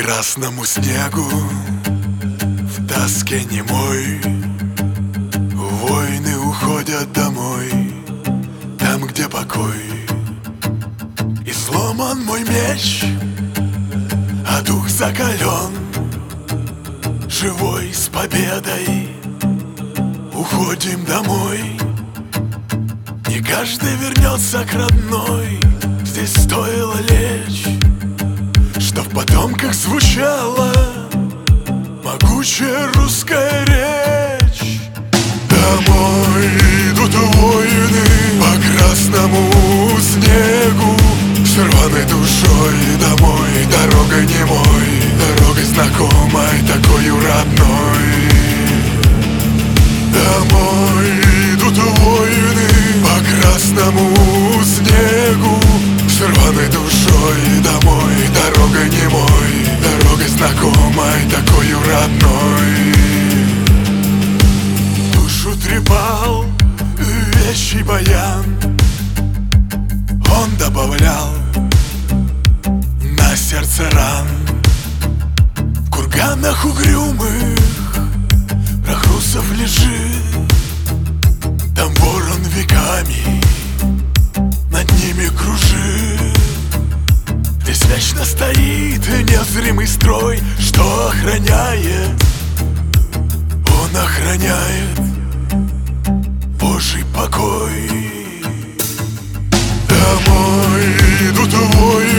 красному снегу в тоске немой воины уходят домой, там, где покой. И сломан мой меч, а дух закален, живой с победой уходим домой. Не каждый вернется к родной, здесь стоило лечь, чтоб в потомках звучала могучая русская речь. Домой идут воины по красному снегу, с рваной душой домой, дорогой немой, дорогой знакомой, такою родной. Домой идут воины по красному снегу, с рваной душой домой, дорогой немой, дорогой знакомой, такою родной. Душу трепал вещий баян, он добавлял на сердце ран. В курганах угрюмых Прохрусов лежит, там ворон веками над ними кружит. Здесь вечно стоит незримый строй, что охраняет, он охраняет Божий покой. Домой идут воины